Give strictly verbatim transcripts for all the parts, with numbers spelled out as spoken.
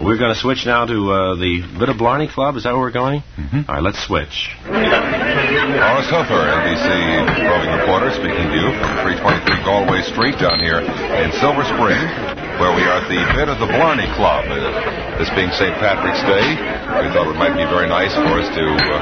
We're going to switch now to uh, the Bit of Blarney Club. Is that where we're going? Mm-hmm. All right, let's switch. Horace Hofer, N B C roving reporter, speaking to you from three twenty-three Galway Street down here in Silver Spring, where we are at the Bit of the Blarney Club. Uh, this being Saint Patrick's Day, we thought it might be very nice for us to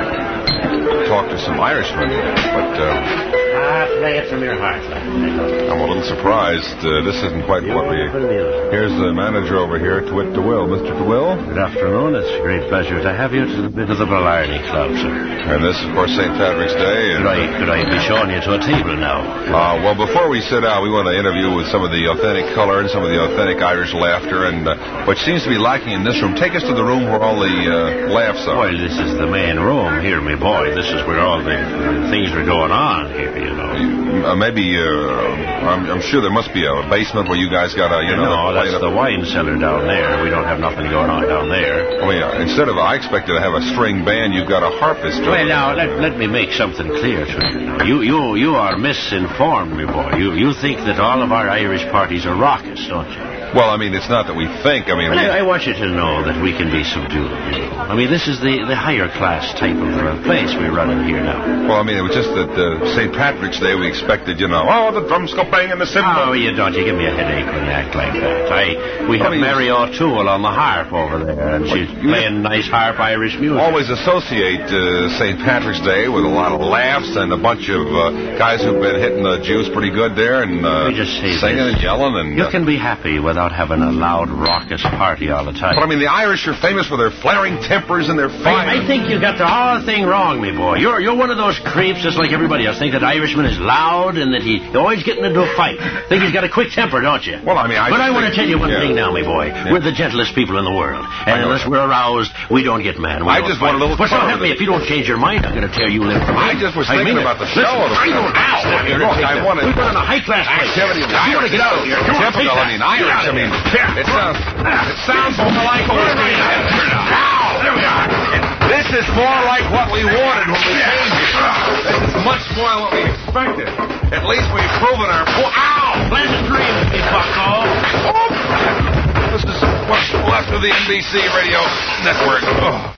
uh, talk to some Irishmen. But uh, Ah, play it from your heart. I'm a little surprised. Uh, this isn't quite what we... Here's the manager over here, Twit DeWill. Mister DeWill? Good afternoon. It's a great pleasure to have you to the Bit of the Blarney Club, sir. And this, of course, Saint Patrick's Day. And could, I, could I be showing you to a table now? Uh, well, before we sit down, we want to interview with some of the authentic color and some of the authentic Irish laughter, and uh, what seems to be lacking in this room. Take us to the room where all the uh, laughs are. Well, this is the main room here, my boy. This is where all the uh, things are going on here, you know. Uh, maybe, uh, I'm, I'm sure there must be a basement where you guys got a, you know... No, that's the wine cellar down there. We don't have nothing going on down there. I mean, uh, instead of, I expected to have a string band, you've got a harpist. Well, now, let, let me make something clear to you. Now, you, you, you are misinformed, my boy. You, you think that all of our Irish parties are raucous, don't you? Well, I mean, it's not that we think. I mean, well, we... I, I want you to know that we can be subdued, you know. I mean, this is the, the higher class type of uh, place we're running here now. Well, I mean, it was just that uh, Saint Patrick's Day we expected, you know, oh, the drums go bang in the cymbal. Oh, you don't. You give me a headache when you act like that. I, we have I mean, Mary O'Toole on the harp over there, and she's playing nice harp Irish music. Always associate uh, Saint Patrick's Day with a lot of laughs and a bunch of uh, guys who've been hitting the juice pretty good there and uh, just say singing this. and yelling. And you uh, can be happy without having a loud, raucous party all the time. But I mean, the Irish are famous for their flaring tempers and their fire. I, I think you got the whole thing wrong, me boy. You're you're one of those creeps, just like everybody else. Think that Irishman is loud and that he always getting into a fight. Think he's got a quick temper, don't you? Well, I mean, I but I think, want to tell you one yeah. thing now, me boy. Yeah. We're the gentlest people in the world, and unless we're aroused, we don't get mad. We I don't just fight. want a little. But so help me, if you don't change your mind, I'm going to tear you limb from I just was thinking I mean about it. the show. Listen, I don't ask that here. Look, I want to. We've got on a high class activity. If you want to get out of here, you want to take I mean, Irish. I mean, it sounds. It sounds more like what we're doing. There we are. This is more like what we wanted when we came here. This is much more than what we expected. At least we've proven our point. Ow! Pleasant dreams, me bucko. This is what's left of the N B C Radio Network. Oh.